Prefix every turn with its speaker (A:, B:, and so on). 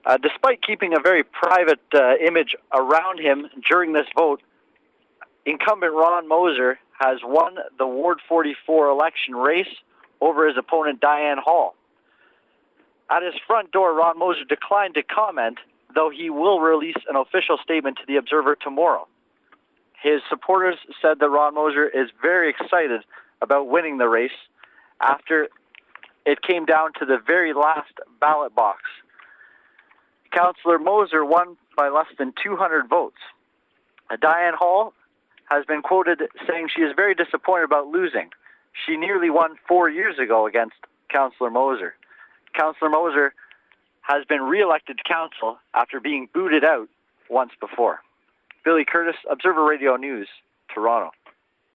A: Despite keeping a very private image around him during this vote, incumbent Ron Moser has won the Ward 44 election race over his opponent Diane Hall. At his front door, Ron Moser declined to comment, though he will release an official statement to the Observer tomorrow. His supporters said that Ron Moser is very excited about winning the race after it came down to the very last ballot box. Councillor Moser won by less than 200 votes. Diane Hall has been quoted saying she is very disappointed about losing. She nearly won 4 years ago against Councillor Moser. Councillor Moser has been re-elected to council after being booted out once before. Billy Curtis, Observer Radio News, Toronto.